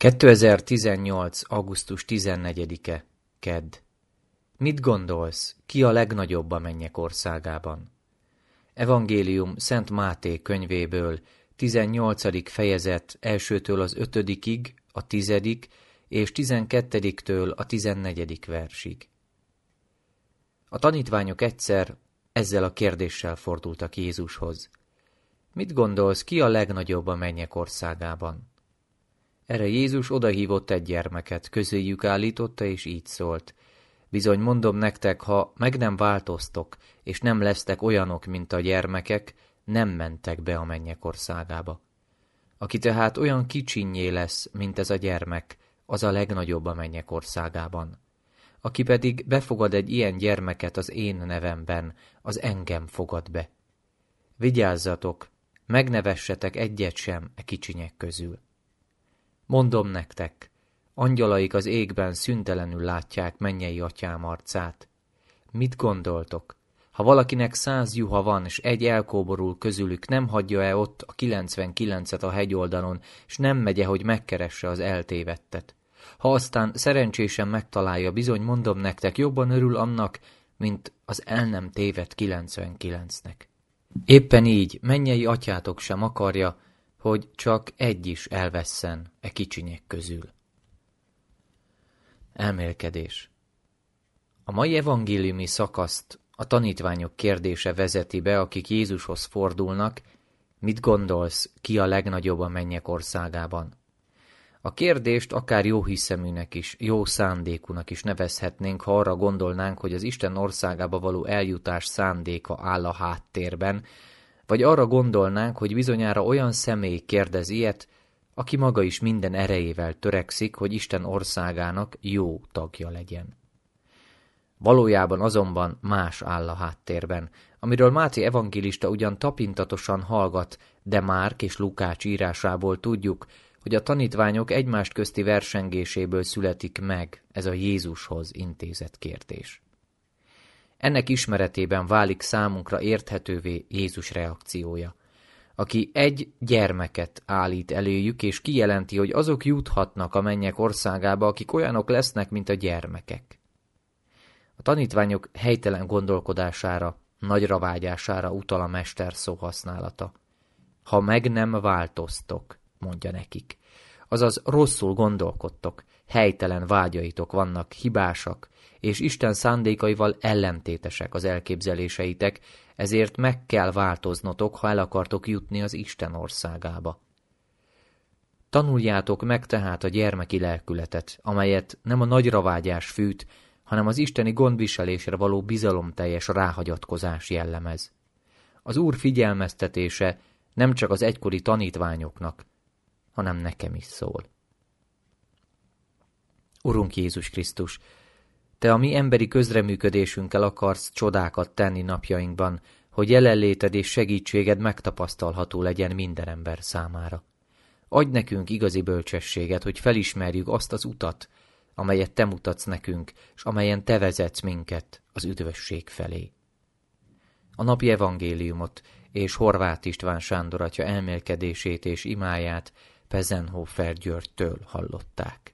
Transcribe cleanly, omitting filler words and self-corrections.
2018. augusztus 14-e, kedd. Mit gondolsz, ki a legnagyobb a mennyek országában? Evangélium Szent Máté könyvéből, 18. fejezet 1-től az 5-ig, a 10. és 12-től a 14. versig. A tanítványok egyszer ezzel a kérdéssel fordultak Jézushoz. Mit gondolsz, ki a legnagyobb a mennyek országában? Erre Jézus odahívott egy gyermeket, közéjük állította, és így szólt. Bizony mondom nektek, ha meg nem változtok, és nem lesztek olyanok, mint a gyermekek, nem mentek be a mennyek országába. Aki tehát olyan kicsinnyé lesz, mint ez a gyermek, az a legnagyobb a mennyek országában. Aki pedig befogad egy ilyen gyermeket az én nevemben, az engem fogad be. Vigyázzatok, megnevessetek egyet sem e kicsinyek közül. Mondom nektek, angyalaik az égben szüntelenül látják mennyei atyám arcát. Mit gondoltok? Ha valakinek 100 juha van, és egy elkóborul közülük, nem hagyja-e ott a 99-et a hegyoldalon, és nem megye, hogy megkeresse az eltévedtet? Ha aztán szerencsésen megtalálja, bizony mondom nektek, jobban örül annak, mint az el nem tévedt 99-nek. Éppen így mennyei atyátok sem akarja, hogy csak egy is elvesszen e kicsinyek közül. Elmélkedés. A mai evangéliumi szakaszt a tanítványok kérdése vezeti be, akik Jézushoz fordulnak, mit gondolsz, ki a legnagyobb a mennyek országában? A kérdést akár jó hiszeműnek is, jó szándékúnak is nevezhetnénk, ha arra gondolnánk, hogy az Isten országába való eljutás szándéka áll a háttérben, vagy arra gondolnánk, hogy bizonyára olyan személy kérdez ilyet, aki maga is minden erejével törekszik, hogy Isten országának jó tagja legyen. Valójában azonban más áll a háttérben, amiről Máté evangélista ugyan tapintatosan hallgat, de Márk és Lukács írásából tudjuk, hogy a tanítványok egymást közti versengéséből születik meg ez a Jézushoz intézett kérdés. Ennek ismeretében válik számunkra érthetővé Jézus reakciója, aki egy gyermeket állít eléjük, és kijelenti, hogy azok juthatnak a mennyek országába, akik olyanok lesznek, mint a gyermekek. A tanítványok helytelen gondolkodására, nagyra vágyására utal a mester szó használata. Ha meg nem változtok, mondja nekik, azaz rosszul gondolkodtok, helytelen vágyaitok vannak, hibásak, és Isten szándékaival ellentétesek az elképzeléseitek, ezért meg kell változnotok, ha el akartok jutni az Isten országába. Tanuljátok meg tehát a gyermeki lelkületet, amelyet nem a nagyra vágyás fűt, hanem az isteni gondviselésre való bizalomteljes ráhagyatkozás jellemez. Az Úr figyelmeztetése nem csak az egykori tanítványoknak, hanem nekem is szól. Urunk Jézus Krisztus, Te a mi emberi közreműködésünkkel akarsz csodákat tenni napjainkban, hogy jelenléted és segítséged megtapasztalható legyen minden ember számára. Adj nekünk igazi bölcsességet, hogy felismerjük azt az utat, amelyet Te mutatsz nekünk, és amelyen Te vezetsz minket az üdvösség felé. A napi evangéliumot és Horváth István Sándor atya elmélkedését és imáját Pezenhofer Györgytől hallották.